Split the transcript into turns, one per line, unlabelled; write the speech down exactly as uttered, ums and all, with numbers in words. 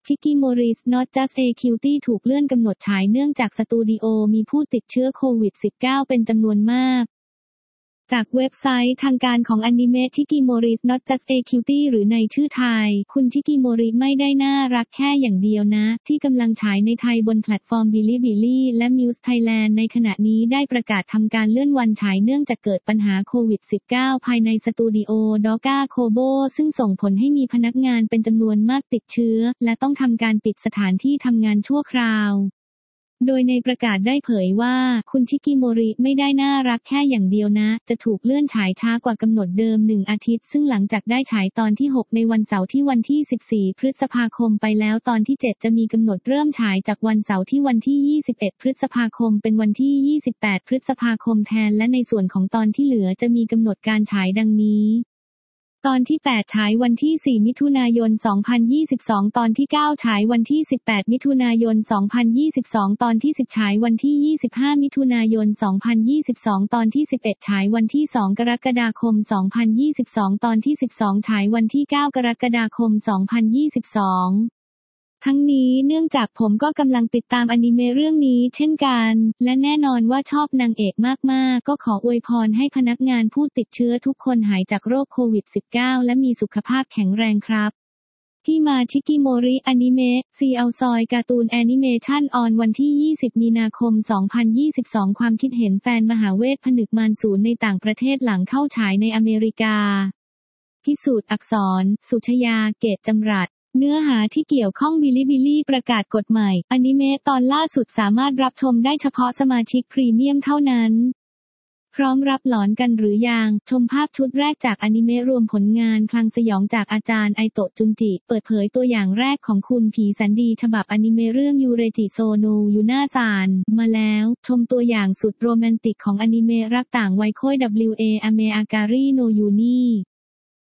ชิกิโมริ Not Just a Cutie ถูกเลื่อนกำหนดฉายเนื่องจากสตูดิโอมีผู้ติดเชื้อโควิด สิบเก้า เป็นจำนวนมากจากเว็บไซต์ทางการของอนิเมะชิกิโมริ Not Just a Cutie หรือในชื่อไทยคุณชิกิโมริไม่ได้น่ารักแค่อย่างเดียวนะที่กำลังฉายในไทยบนแพลตฟอร์ม Bilibili และ Muse Thailand ในขณะนี้ได้ประกาศทำการเลื่อนวันฉายเนื่องจากเกิดปัญหาโควิด สิบเก้า ภายในสตูดิโอดอกาโคโบซึ่งส่งผลให้มีพนักงานเป็นจำนวนมากติดเชื้อและต้องทำการปิดสถานที่ทำงานชั่วคราวโดยในประกาศได้เผยว่าคุณชิกิโมริไม่ได้น่ารักแค่อย่างเดียวนะจะถูกเลื่อนฉายช้ากว่ากำหนดเดิมหนึ่งอาทิตย์ซึ่งหลังจากได้ฉายตอนที่หกในวันเสาร์ที่วันที่สิบสี่พฤษภาคมไปแล้วตอนที่เจ็ดจะมีกำหนดเริ่มฉายจากวันเสาร์ที่วันที่ยี่สิบเอ็ดพฤษภาคมเป็นวันที่ยี่สิบแปดพฤษภาคมแทนและในส่วนของตอนที่เหลือจะมีกำหนดการฉายดังนี้ตอนที่แปดฉายวันที่สี่มิถุนายนสองพันยี่สิบสองตอนที่เก้าฉายวันที่สิบแปดมิถุนายนสองพันยี่สิบสองตอนที่สิบฉายวันที่ยี่สิบห้ามิถุนายนสองพันยี่สิบสองตอนที่สิบเอ็ดฉายวันที่สองกรกฎาคมสองพันยี่สิบสองตอนที่สิบสองฉายวันที่เก้ากรกฎาคมสองพันยี่สิบสองทั้งนี้เนื่องจากผมก็กำลังติดตามอนิเมะเรื่องนี้เช่นกันและแน่นอนว่าชอบนางเอกมากๆก็ขออวยพรให้พนักงานผู้ติดเชื้อทุกคนหายจากโรคโควิด สิบเก้า และมีสุขภาพแข็งแรงครับที่มาชิกิโมริอนิเมะซีเอาซอยการ์ตูนแอนิเมชันออนวันที่ยี่สิบมีนาคมสองพันยี่สิบสองความคิดเห็นแฟนมหาเวทผนึกมารศูนย์ในต่างประเทศหลังเข้าฉายในอเมริกาพิสูจน์อักษรสุชยาเกตจำรัดเนื้อหาที่เกี่ยวข้องบิลิบิลี่ประกาศกฎใหม่อนิเมะตอนล่าสุดสามารถรับชมได้เฉพาะสมาชิกพรีเมียมเท่านั้นพร้อมรับหลอนกันหรือยังชมภาพชุดแรกจากอนิเมะรวมผลงานคลังสยองจากอาจารย์ไอโตะจุนจิเปิดเผยตัวอย่างแรกของคุณผีแสนดีฉบับอนิเมะเรื่องยูเรจิโซโนยูน่าซานมาแล้วชมตัวอย่างสุดโรแมนติกของอนิเมะรักต่างวัยโค้ย ดับเบิลยู เอ อเมอาการีโนยูนี่